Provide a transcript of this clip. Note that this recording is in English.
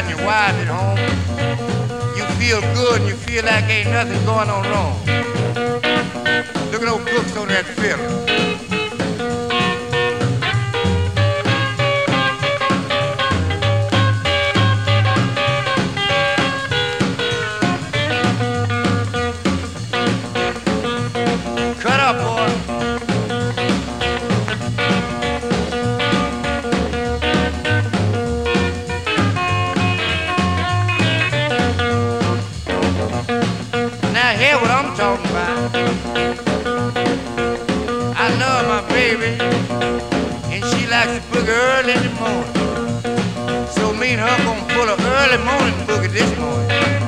and your wife at home, you feel good and you feel like ain't nothing going on wrong. Look at those books on that film. Cut up, boy. Now hear what I'm talking about. I love my baby, and she likes to boogie early in the morning. So me and her gonna pull a early morning boogie this morning.